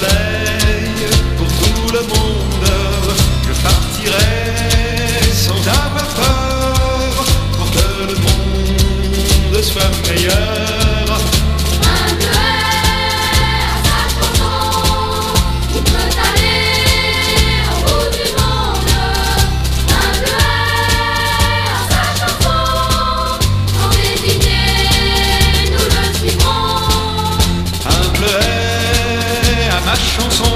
soleil pour tout le monde. Je partirai sans avoir peur pour que le monde soit meilleur. Un bleuet à sa chanson qui peut aller au bout du monde. Un bleuet à sa chanson, sans hésiter, nous le suivrons. Un bleuet à ma chanson